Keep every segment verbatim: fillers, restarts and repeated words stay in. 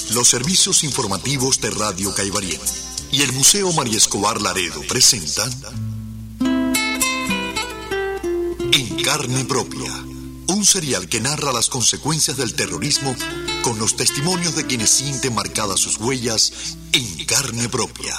Los servicios informativos de Radio Caibarien y el Museo María Escobar Laredo presentan En Carne Propia, un serial que narra las consecuencias del terrorismo con los testimonios de quienes sienten marcadas sus huellas en carne propia.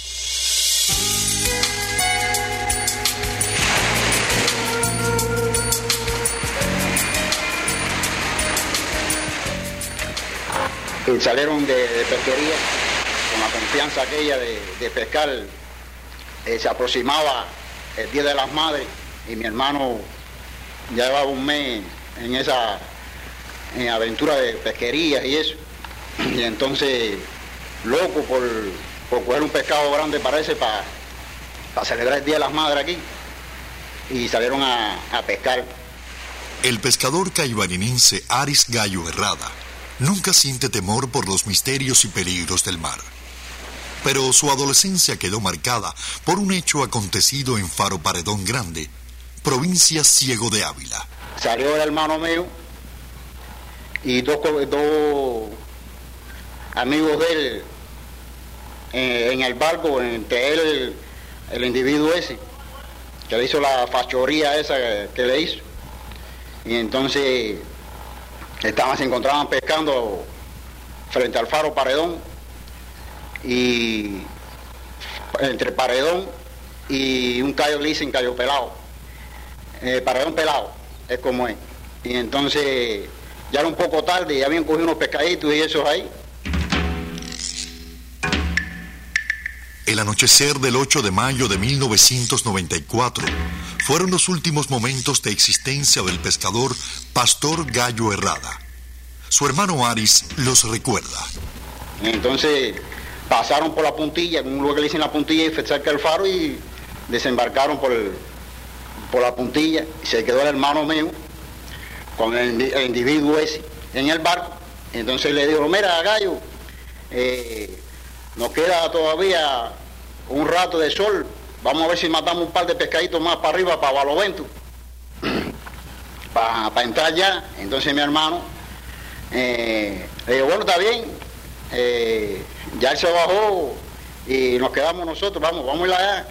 Y salieron de, de pesquería con la confianza aquella de, de pescar. Eh, se aproximaba el Día de las Madres y mi hermano ya llevaba un mes en esa en aventura de pesquería y eso. Y entonces, loco por, por coger un pescado grande, parece, para pa celebrar el Día de las Madres aquí. Y salieron a, a pescar. El pescador caibarinense Aris Gallo Herrada nunca siente temor por los misterios y peligros del mar. Pero su adolescencia quedó marcada por un hecho acontecido en Faro Paredón Grande, provincia Ciego de Ávila. Salió el hermano mío y dos, dos amigos de él en, en el barco, entre él el, el individuo ese, que le hizo la fachoría esa que, que le hizo. Y entonces estaban, se encontraban pescando frente al Faro Paredón, y entre Paredón y un callo liso en Callo Pelado, eh, Paredón Pelado es como es. Y entonces ya era un poco tarde y habían cogido unos pescaditos y esos ahí. El anochecer del ocho de mayo de mil novecientos noventa y cuatro fueron los últimos momentos de existencia del pescador Pastor Gallo Herrada. Su hermano Aris los recuerda. Entonces pasaron por la puntilla, en un lugar que le dicen la puntilla, y fue cerca del faro, y desembarcaron por, el, por la puntilla, y se quedó el hermano mío con el, el individuo ese en el barco. Entonces le dijo: mira, Gallo, eh, nos queda todavía un rato de sol, vamos a ver si matamos un par de pescaditos más para arriba, para Balovento, para, para entrar ya. Entonces mi hermano eh, le dijo: bueno, está bien, eh, ya él se bajó y nos quedamos nosotros, vamos, vamos a ir allá.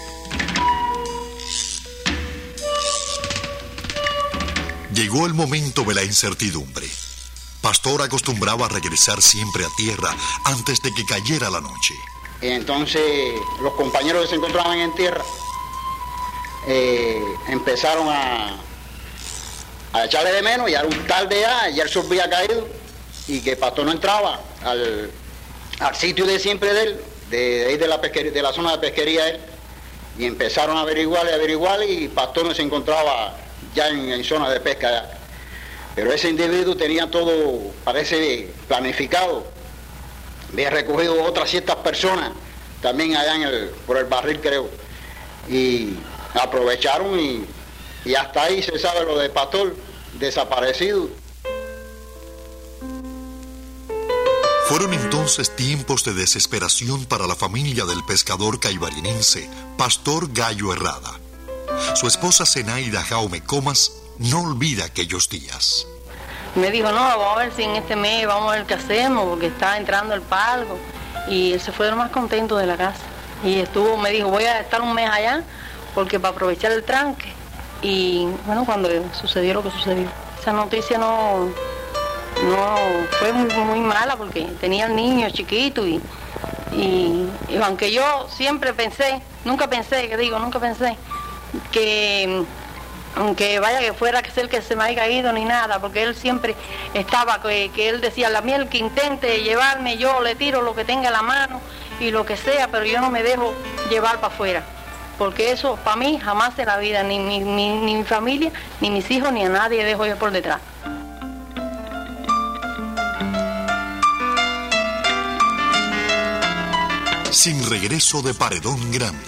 Llegó el momento de la incertidumbre. Pastor acostumbraba a regresar siempre a tierra antes de que cayera la noche. Y entonces los compañeros que se encontraban en tierra eh, empezaron a, a echarle de menos, y era un tarde ya, ya el sol había caído, y que Pastor no entraba al, al sitio de siempre de él, de, de ahí de la, pesquería, de la zona de pesquería él, y empezaron a averiguar y averiguar, y Pastor no se encontraba ya en, en zona de pesca ya. Pero ese individuo tenía todo, parece, planificado. Había recogido otras ciertas personas también allá en el, por el barril, creo. Y aprovecharon y, y hasta ahí se sabe lo de Pastor, desaparecido. Fueron entonces tiempos de desesperación para la familia del pescador caibarinense Pastor Gallo Herrada. Su esposa Zenaida Jaume Comas no olvida aquellos días. Me dijo: no, vamos a ver si en este mes vamos a ver qué hacemos, porque está entrando el pago. Y él se fue de lo más contento de la casa. Y estuvo, me dijo: voy a estar un mes allá, porque para aprovechar el tranque. Y bueno, cuando sucedió lo que sucedió, esa noticia no, no fue muy, muy mala, porque tenía el niño chiquito. Y, y, y aunque yo siempre pensé, nunca pensé, que digo, nunca pensé que... aunque vaya que fuera que ser que se me haya caído ni nada, porque él siempre estaba, que, que él decía: la miel que intente llevarme, yo le tiro lo que tenga en la mano y lo que sea, pero yo no me dejo llevar para afuera, porque eso para mí jamás en la vida, ni mi, ni, ni mi familia, ni mis hijos, ni a nadie dejo yo por detrás. Sin regreso de Paredón Grande.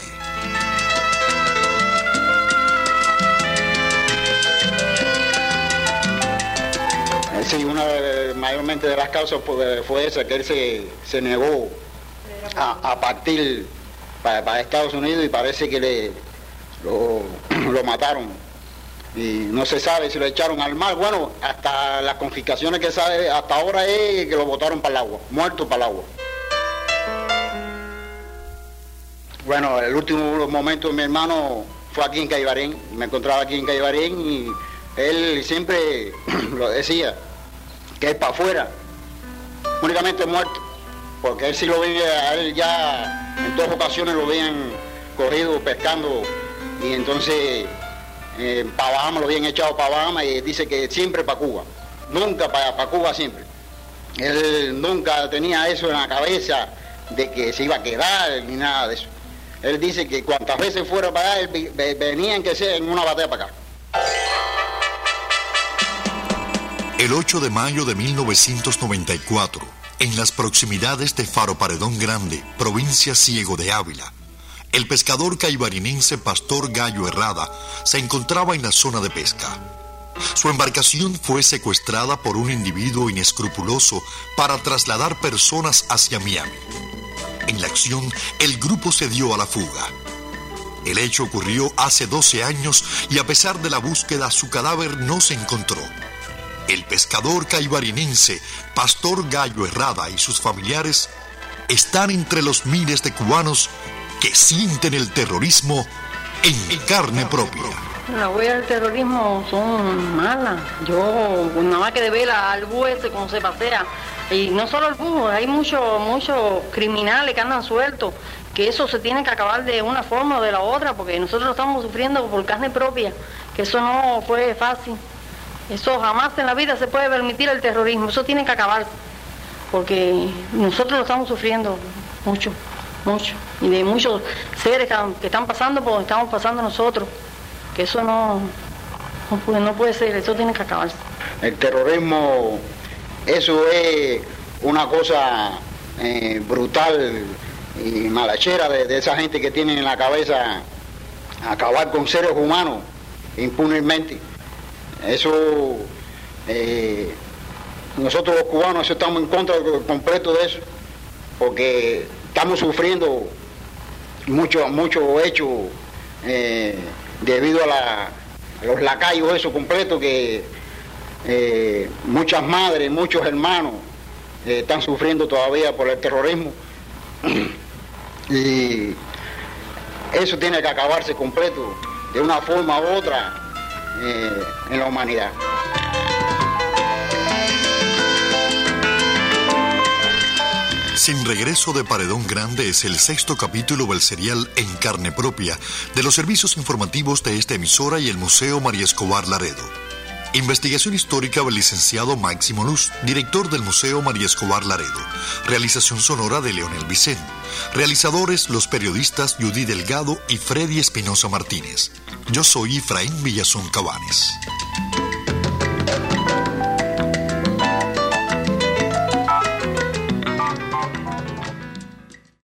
Sí, una de, mayormente de las causas fue esa, que él se, se negó a, a partir para, para Estados Unidos, y parece que le lo, lo mataron y no se sabe si lo echaron al mar. Bueno, hasta las confiscaciones que sabe hasta ahora es que lo botaron para el agua, muerto para el agua. Bueno, el último momento de mi hermano fue aquí en Caibarén, me encontraba aquí en Caibarén y él siempre lo decía, que es para afuera, únicamente muerto, porque él sí lo veía, a él ya en dos ocasiones lo habían cogido pescando y entonces eh, para Bahamas lo habían echado para Bahamas y dice que siempre para Cuba, nunca para, para Cuba siempre. Él nunca tenía eso en la cabeza de que se iba a quedar ni nada de eso. Él dice que cuantas veces fuera para allá, él venían que sea en una batalla para acá. El ocho de mayo de mil novecientos noventa y cuatro, en las proximidades de Faro Paredón Grande, provincia Ciego de Ávila, el pescador caibarinense Pastor Gallo Herrada se encontraba en la zona de pesca. Su embarcación fue secuestrada por un individuo inescrupuloso para trasladar personas hacia Miami. En la acción, el grupo se dio a la fuga. El hecho ocurrió hace doce años y a pesar de la búsqueda, su cadáver no se encontró. El pescador caibarinense Pastor Gallo Herrada y sus familiares están entre los miles de cubanos que sienten el terrorismo en carne propia. Las huellas del terrorismo son malas. Yo, nada más que de ver al búho ese como se pasea, y no solo el búho, hay muchos muchos criminales que andan sueltos, que eso se tiene que acabar de una forma o de la otra, porque nosotros lo estamos sufriendo por carne propia, que eso no fue fácil. Eso jamás en la vida se puede permitir el terrorismo, eso tiene que acabarse, porque nosotros lo estamos sufriendo mucho, mucho, y de muchos seres que, que están pasando por donde estamos pasando nosotros, que eso no, no, puede, no puede ser, eso tiene que acabarse. El terrorismo, eso es una cosa eh, brutal y malachera de, de esa gente que tiene en la cabeza acabar con seres humanos impunemente. Eso, eh, nosotros los cubanos eso estamos en contra completo de eso, porque estamos sufriendo muchos mucho hechos eh, debido a, la, a los lacayos, eso completo, que eh, muchas madres, muchos hermanos eh, están sufriendo todavía por el terrorismo y eso tiene que acabarse completo de una forma u otra eh, en la humanidad. Sin Regreso de Paredón Grande es el sexto capítulo del serial En Carne Propia de los servicios informativos de esta emisora y el Museo María Escobar Laredo. Investigación histórica del licenciado Máximo Luz, director del Museo María Escobar Laredo. Realización sonora de Leonel Vicente. Realizadores los periodistas Judy Delgado y Freddy Espinosa Martínez. Yo soy Efraín Villazón Cabanes.